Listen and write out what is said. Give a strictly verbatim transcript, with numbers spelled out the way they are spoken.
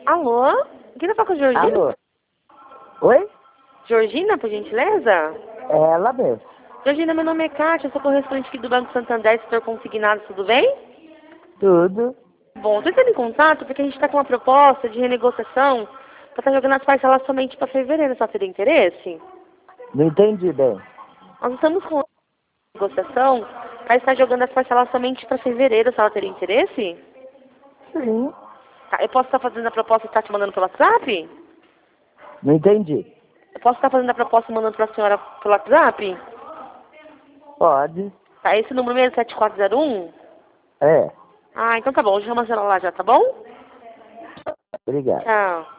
Alô? Quem tá falando com a Georgina? Alô? Oi? Georgina, por gentileza? É ela mesmo. Georgina, meu nome é Kátia, eu sou correspondente aqui do Banco Santander, setor consignado, tudo bem? Tudo. Bom, tô entrando em contato porque a gente tá com uma proposta de renegociação pra estar jogando as parcelas somente pra fevereiro, só teria interesse? Não entendi bem. Nós estamos com uma negociação pra estar jogando as parcelas somente pra fevereiro, se ela teria interesse? Sim. Tá, eu posso estar fazendo a proposta e estar te mandando pelo WhatsApp? Não entendi. Eu posso estar fazendo a proposta e mandando pra senhora pelo WhatsApp? Pode. Tá, esse número mesmo, sete quatro zero um? É. Ah, então tá bom, já chama ela lá já, tá bom? Obrigado. Tchau.